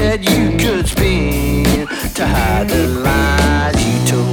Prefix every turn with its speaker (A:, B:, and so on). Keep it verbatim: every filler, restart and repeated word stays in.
A: said you could spin to hide the lies you told.